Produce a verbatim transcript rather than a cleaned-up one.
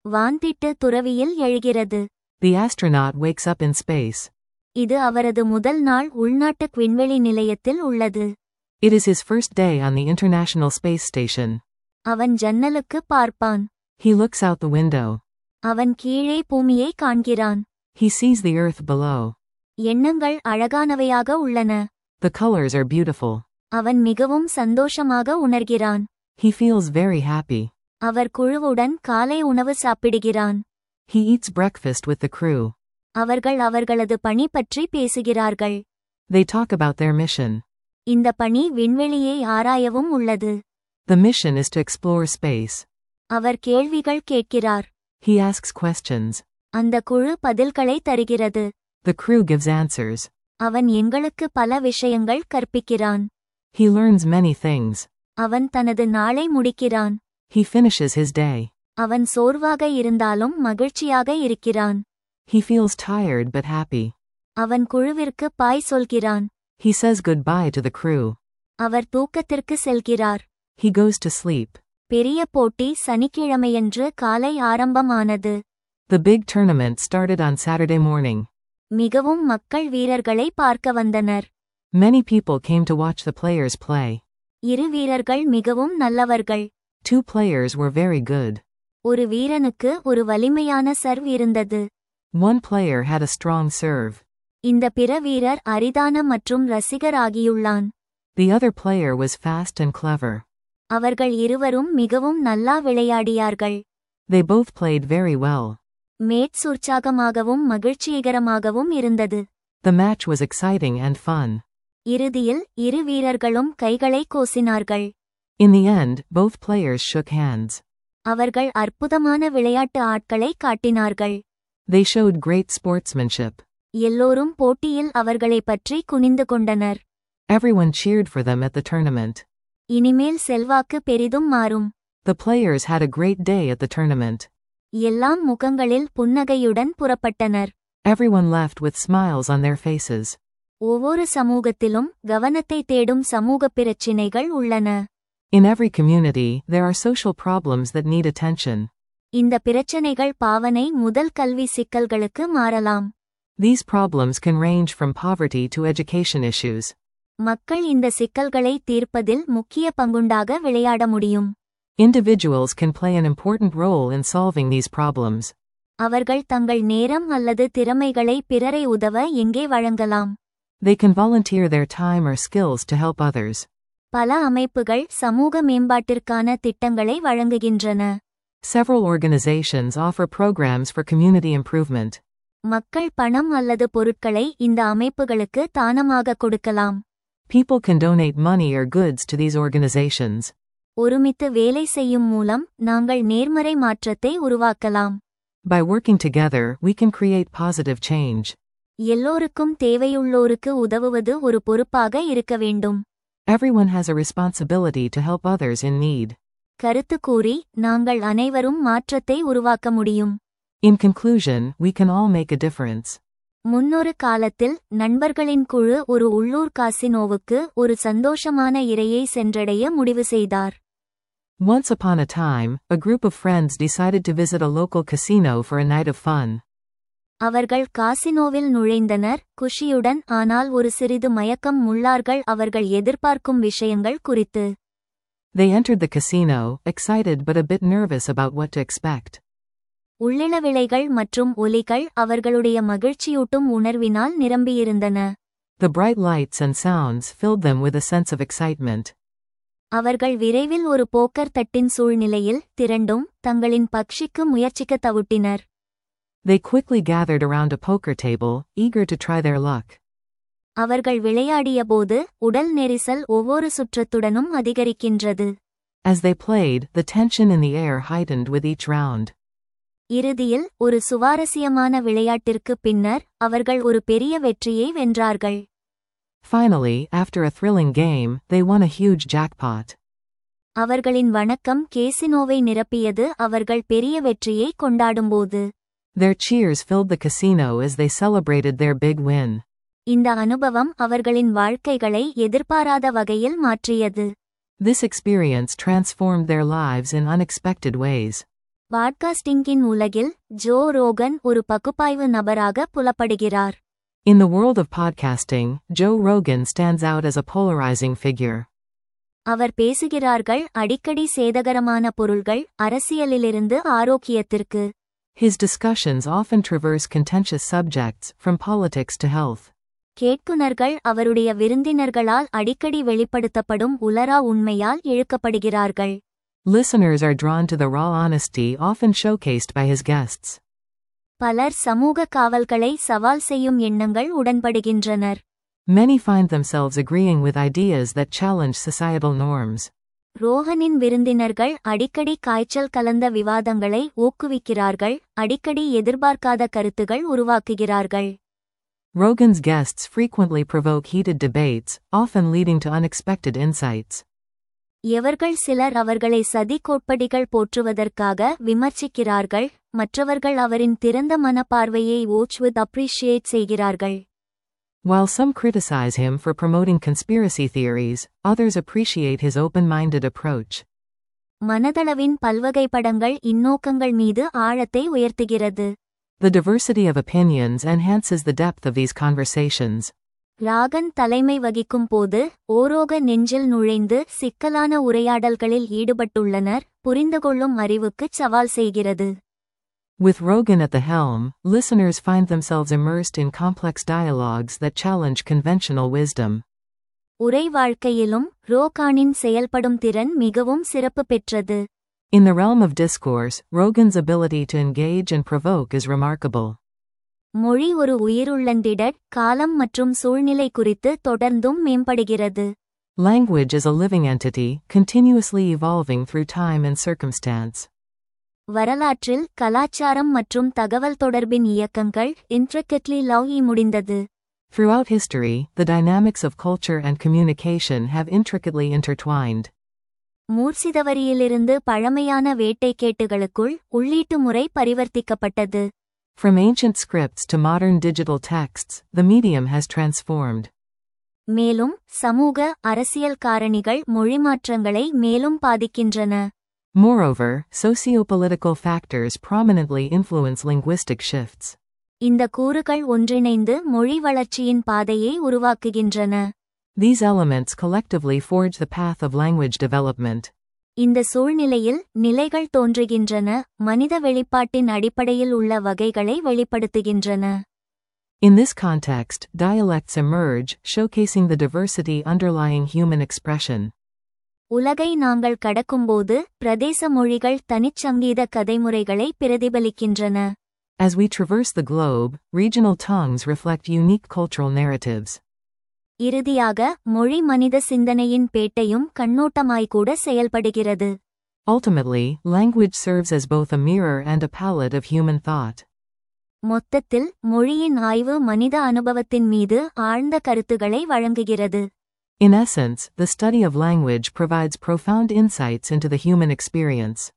வான்திட்டு துறவியில் எழுகிறது. The astronaut wakes up in space. இது அவரது முதல் நாள் உள்நாட்டு விண்வெளி நிலையத்தில் உள்ளது. It is his first day on the International Space Station. அவன் ஜன்னலுக்கு பார்ப்பான். He looks out the window. அவன் கீழே பூமியை காண்கிறான். He sees the earth below. எண்ணங்கள் அழகானவையாக உள்ளன. The colors are beautiful. அவன் மிகவும் சந்தோஷமாக உணர்கிறான். He feels very happy. அவர் குழுவுடன் காலை உணவு சாப்பிடுகிறான். He eats breakfast with the crew. அவர்கள் அவர்களது பணி பற்றி பேசுகிறார்கள். They talk about their mission. இந்த பணி விண்வெளியை ஆராயவும் உள்ளது. The mission is to explore space. அவர் கேள்விகள் கேட்கிறார். He asks questions. அந்த குழு பதில்களை தருகிறது. The crew gives answers. அவன் எங்களுக்கு பல விஷயங்கள் கற்பிக்கிறான். He learns many things. அவன் தனது நாளை முடிக்கிறான். He finishes his day. அவன் சோர்வாக இருந்தாலும் மகிழ்ச்சியாக இருக்கிறான். He feels tired but happy. அவன் குழுவிற்கு பாய் சொல்கிறான். He says goodbye to the crew. அவர் தூக்கத்திற்கு செல்கிறார். He goes to sleep. பெரிய போட்டி சனிக்கிழமையன்று காலை ஆரம்பமானது. The big tournament started on Saturday morning. மிகவும் மக்கள் வீரர்களை பார்க்க வந்தனர். Many people came to watch the players play. இரு வீரர்கள் மிகவும் நல்லவர்கள். Two players were very good. ஒரு வீரனுக்கு ஒரு வலிமையான சர்வ் இருந்தது. One player had a strong serve. இந்த பிற வீரர் அரிதான மற்றும் ரசிகர் ஆகியுள்ளான். The other player was fast and clever. அவர்கள் இருவரும் மிகவும் நல்லா விளையாடியார்கள். They both played very well. Match உற்சாகமாகவும் மகிழ்ச்சிகரமாகவும் இருந்தது. The match was exciting and fun. இறுதியில் இரு வீரர்களும் கைகளை கோசினார்கள். In the end, both players shook hands. அவர்கள் அற்புதமான விளையாட்டு ஆட்களை காட்டினார்கள். They showed great sportsmanship. எல்லோரும் போட்டியில் அவர்களை பற்றி குனிந்து கொண்டனர். Everyone cheered for them at the tournament. இனிமேல் செல்வாக்கு பெரிதும் மாறும். The players had a great day at the tournament. எல்லாம் முகங்களில் புன்னகையுடன் புறப்பட்டனர். Everyone left with smiles on their faces. ஒவ்வொரு சமூகத்திலும் கவனத்தை தேடும் சமூக பிரச்சினைகள் உள்ளன. In every community, there are social problems that need attention. இந்த பிரச்சனைகள் பாவனை முதல் கல்வி சிக்கல்களுக்கு மாறலாம். These problems can range from poverty to education issues. மக்கள் இந்த சிக்கல்களை தீர்ப்பதில் முக்கிய பங்குண்டாக விளையாட முடியும். Individuals can play an important role in solving these problems. அவர்கள் தங்கள் நேரம் அல்லது திறமைகளை பிறரை உதவ எங்கே வழங்கலாம். They can volunteer their time or skills to help others. பல அமைப்புகள் சமூக மேம்பாட்டிற்கான திட்டங்களை வழங்குகின்றன. Several organizations offer programs for community improvement. மக்கள் பணம் அல்லது பொருட்களை இந்த அமைப்புகளுக்கு தானமாக கொடுக்கலாம். People can donate money or goods to these organizations. ஒருமித்து வேலை செய்யும் மூலம் நாங்கள் நேர்மறை மாற்றத்தை உருவாக்கலாம். By working together, we can create positive change. எல்லோருக்கும் தேவையுள்ளோருக்கு உதவுவது ஒரு பொறுப்பாக இருக்க வேண்டும். Everyone has a responsibility to help others in need. கருத்து கூறி நாங்கள் அனைவரும் மாற்றத்தை உருவாக்க முடியும். In conclusion, we can all make a difference. முன்னொரு காலத்தில் நண்பர்களின் குழு ஒரு உள்ளூர் காசினோவுக்கு ஒரு சந்தோஷமான இரையை சென்றடைய முடிவு செய்தார். Once upon a time, a group of friends decided to visit a local casino for a night of fun. அவர்கள் காசினோவில் நுழைந்தனர் குஷியுடன். ஆனால் ஒரு சிறிது மயக்கம் உள்ளார்கள் அவர்கள் எதிர்பார்க்கும் விஷயங்கள் குறித்து. They entered the casino, excited but a bit nervous about what to expect. உள்ளிளவிளைகள் மற்றும் ஒலிகள் அவர்களுடைய மகிழ்ச்சியூட்டும் உணர்வினால் நிரம்பியிருந்தன. The bright lights and sounds filled them with a sense of excitement. அவர்கள் விரைவில் ஒரு போக்கர் தட்டின் சூழ்நிலையில் திரண்டும் தங்களின் பக்ஷிக்கு முயற்சிக்க தவுட்டினர். They quickly gathered around a poker table, eager to try their luck. அவர்கள் விளையாடியபோது உடல் நெரிசல் ஒவ்வொரு சுற்றத்துடனும் அதிகரிக்கின்றது. As they played, the tension in the air heightened with each round. இறுதியில் ஒரு சுவாரஸ்யமான விளையாட்டிற்கு பின்னர் அவர்கள் ஒரு பெரிய வெற்றியை வென்றார்கள். Finally, after a thrilling game, they won a huge jackpot. அவர்களின் வணக்கம் கேசினோவை நிரப்பியது அவர்கள் பெரிய வெற்றியை கொண்டாடும்போது. Their cheers filled the casino as they celebrated their big win. இந்த அனுபவம் அவர்களின் வாழ்க்கைகளை எதிர்பாராத வகையில் மாற்றியது. This experience transformed their lives in unexpected ways. பாட்காஸ்டிங்கின் உலகில் ஜோ ரோகன் ஒரு பகுப்பாய்வு நபராக புலப்படுகிறார். In the world of podcasting, Joe Rogan stands out as a polarizing figure. அவர் பேசுகிறார்கள் அடிக்கடி சேதகரமான பொருள்கள் அரசியலிலிருந்து ஆரோக்கியத்திற்கு. His discussions often traverse contentious subjects, from politics to health. கேட்குனர்கள் அவருடைய விருந்தினர்களால் அடிக்கடி வெளிப்படுத்தப்படும் உலரா உண்மையால் இழுக்கப்படுகிறார்கள். Listeners are drawn to the raw honesty often showcased by his guests. பலர் சமூக காவல்களை சவால் செய்யும் எண்ணங்கள் உடன்படுகின்றனர். Many find themselves agreeing with ideas that challenge societal norms. ரோகனின் விருந்தினர்கள் அடிக்கடி காய்ச்சல் கலந்த விவாதங்களை ஊக்குவிக்கிறார்கள், அடிக்கடி எதிர்பார்க்காத கருத்துகள் உருவாக்குகிறார்கள். Rogan's guests frequently provoke heated debates, often leading to unexpected insights. எவர்கள் சிலர் அவர்களை சதி கோட்படிகள் போற்றுவதற்காக விமர்சிக்கிறார்கள், மற்றவர்கள் அவரின் திறந்த மனப்பார்வையை watch with appreciate செய்கிறார்கள். While some criticize him for promoting conspiracy theories, others appreciate his open-minded approach. மனதளவின் பல்வகைப்படங்கள் இந்நோக்கங்கள் மீது ஆழத்தை உயர்த்துகிறது. The diversity of opinions enhances the depth of these conversations. ராகன் தலைமை வகிக்கும் போது ஓரோக நெஞ்சில் நுழைந்து சிக்கலான உரையாடல்களில் ஈடுபட்டுள்ளனர், புரிந்துகொள்ளும் அறிவுக்குச் சவால் செய்கிறது. With Rogan at the helm, listeners find themselves immersed in complex dialogues that challenge conventional wisdom. உரை வாழ்க்கையிலும் ரோகானின் செயல்படும் திறன் மிகவும் சிறப்பு பெற்றது. In the realm of discourse, Rogan's ability to engage and provoke is remarkable. மொழி ஒரு உயிருள்ளந்திடட் காலம் மற்றும் சூழ்நிலை குறித்து தொடர்ந்தும் மேம்படுகிறது. Language is a living entity, continuously evolving through time and circumstance. வரலாற்றில் கலாச்சாரம் மற்றும் தகவல் தொடர்பின் இயக்கங்கள் intricately லவ்இ முடிந்தது. Throughout history, the dynamics of culture and communication have intricately intertwined. மூர்சிதவரியிலிருந்து பழமையான வேட்டைக்கேட்டுகளுக்குள் உள்ளீட்டு முறை பரிவர்த்திக்கப்பட்டது. From ancient scripts to modern digital texts, the medium has transformed. மேலும் சமூக அரசியல் காரணிகள் மொழிமாற்றங்களை மேலும் பாதிக்கின்றன. Moreover, sociopolitical factors prominently influence linguistic shifts. இந்த கூறுகள் ஒன்றிணைந்து மொழி வளர்ச்சியின் பாதையை உருவாக்குகின்றன. These elements collectively forge the path of language development. இந்த சூழ்நிலையில் நிலைகள் தோன்றுகின்றன, மனித வெளிப்பாட்டின் அடிப்படையில் உள்ள வகைகளை வெளிப்படுத்துகின்றன. In this context, dialects emerge, showcasing the diversity underlying human expression. உலகை நாங்கள் கடக்கும்போது பிரதேச மொழிகள் தனிச்சங்கீத கதைமுறைகளை பிரதிபலிக்கின்றன. As we traverse the globe, regional tongues reflect unique cultural narratives. இறுதியாக மொழி மனித சிந்தனையின் பேட்டையும் கண்ணோட்டமாய் கூட செயல்படுகிறது. Ultimately, language serves as both a mirror and a palette of human thought. மொத்தத்தில் மொழியின் ஆய்வு மனித அனுபவத்தின் மீது ஆழ்ந்த கருத்துக்களை வழங்குகிறது. In essence, the study of language provides profound insights into the human experience.